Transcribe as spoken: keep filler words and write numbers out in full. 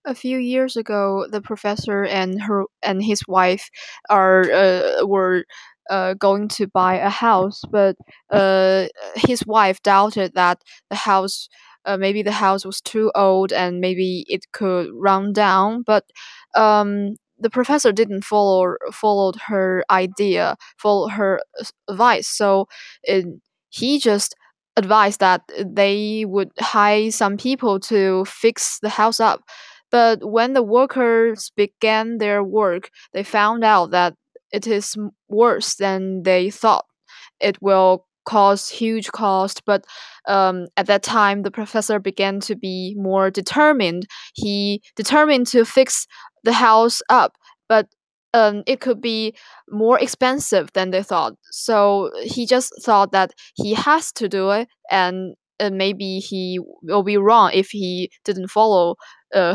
A few years ago, the professor and her and his wife are uh, were uh, going to buy a house, but uh, his wife doubted that the house uh, maybe the house was too old and maybe it could run down. But um, the professor didn't follow followed her idea, follow her uh, advice. So it, he just advised that they would hire some people to fix the house up. But when the workers began their work, they found out that it is m- worse than they thought. It will cause huge cost, but um, at that time the professor began to be more determined. He determined to fix the house up, but um, it could be more expensive than they thought. So he just thought that he has to do it, and uh, maybe he will be wrong if he didn't follow uh,